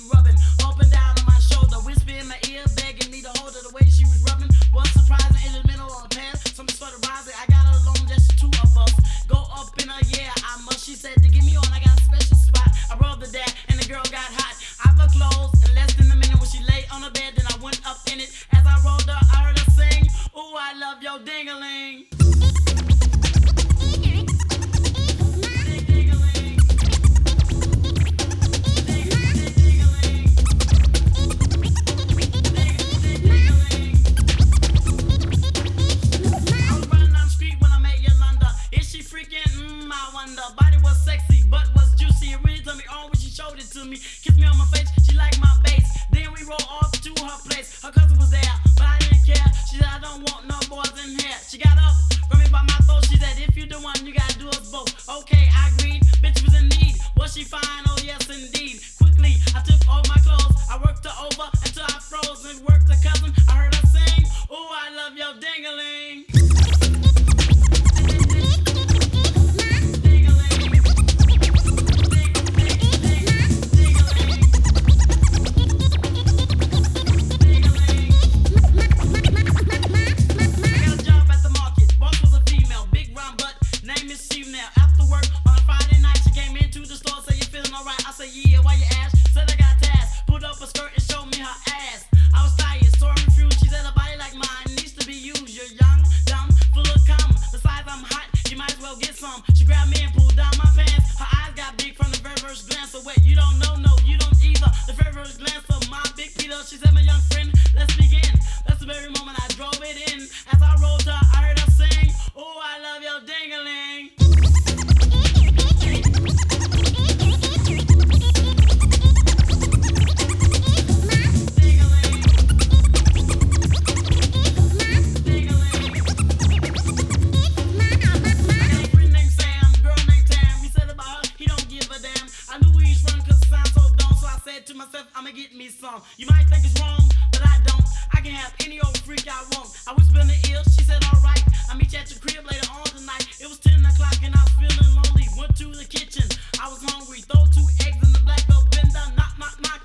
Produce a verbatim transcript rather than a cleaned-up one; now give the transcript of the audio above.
rubbing up and down on my shoulder, whisper in my ear, begging me to hold her. The way she was rubbing was surprising. In the middle of the past, something started rising. I got her alone, just the two of us. Go up in her, yeah, I must. She said to get me on, I got a special spot. I rubbed her there, and the girl got hot. I put clothes in less than a minute when she lay on the bed. Then I went up in it. As I rolled her, I heard her sing, "Ooh, I love your ding-a-ling." Body was sexy, butt was juicy. It really turned me on when she showed it to me. Kissed me on my face, she liked my bass. Then we rolled off to her place. Her cousin was there, but I didn't care. She said, "I don't want no boys in here." She got up, grabbed me by my throat. She said, "If you the one, you gotta do us both." Okay, I agreed. Bitch was in need. Was she fine? Oh yes, indeed. Quickly, I took off my clothes. I worked her over until I froze and worked her cousin. I heard her sing, "Ooh, I love your ding-a-ling." Yeah, why you ask? Said I got task. Put up a skirt and showed me her ass. I was tired, sore and confused. She said a body like mine needs to be used. You're young, dumb, full of cum. Besides, I'm hot, you might as well get some. She grabbed me and pulled down my pants. Her eyes got big from the very first glance. So wait, you don't know, no, you don't either. The very first glance of my big Peter. She said, "My young friend, let's begin." That's the very moment I drove it in. As I rolled her, I heard her sing, "Ooh, I love your ding-a-ling." To myself, I'ma get me some. You might think it's wrong, but I don't. I can have any old freak I want. I whispered in the ear, she said, "Alright, I'll meet you at your crib later on tonight." It was ten o'clock and I was feeling lonely. Went to the kitchen, I was hungry. Throw two eggs in the black belt bender. Knock, knock, knock.